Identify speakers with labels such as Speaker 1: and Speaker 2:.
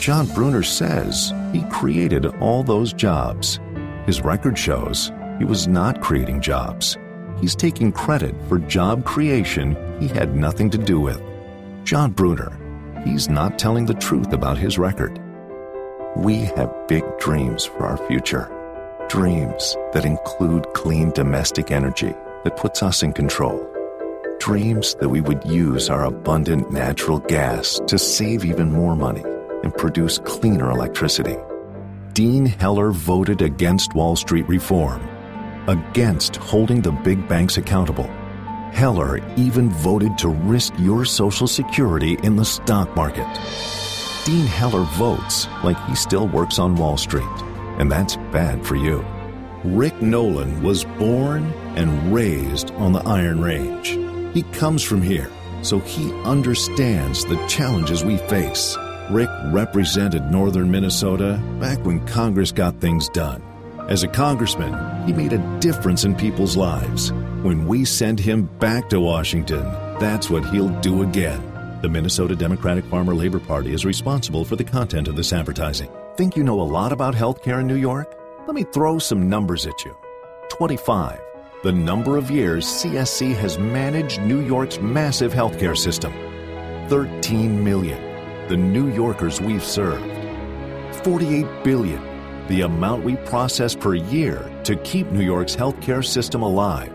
Speaker 1: John Brunner says he created all those jobs. His record shows he was not creating jobs. He's taking credit for job creation he had nothing to do with. John Brunner, he's not telling the truth about his record. We have big dreams for our future. Dreams that include clean domestic energy that puts us in control. Dreams that we would use our abundant natural gas to save even more money and produce cleaner electricity. Dean Heller voted against Wall Street reform, against holding the big banks accountable. Heller even voted to risk your Social Security in the stock market. Dean Heller votes like he still works on Wall Street, and that's bad for you. Rick Nolan was born and raised on the Iron Range. He comes from here, so he understands the challenges we face. Rick represented northern Minnesota back when Congress got things done. As a congressman, he made a difference in people's lives. When we send him back to Washington, that's what he'll do again. The Minnesota Democratic Farmer Labor Party is responsible for the content of this advertising. Think you know a lot about healthcare in New York? Let me throw some numbers at you. 25. The number of years CSC has managed New York's massive healthcare system. 13 million, the New Yorkers we've served. 48 billion, the amount we process per year to keep New York's healthcare system alive.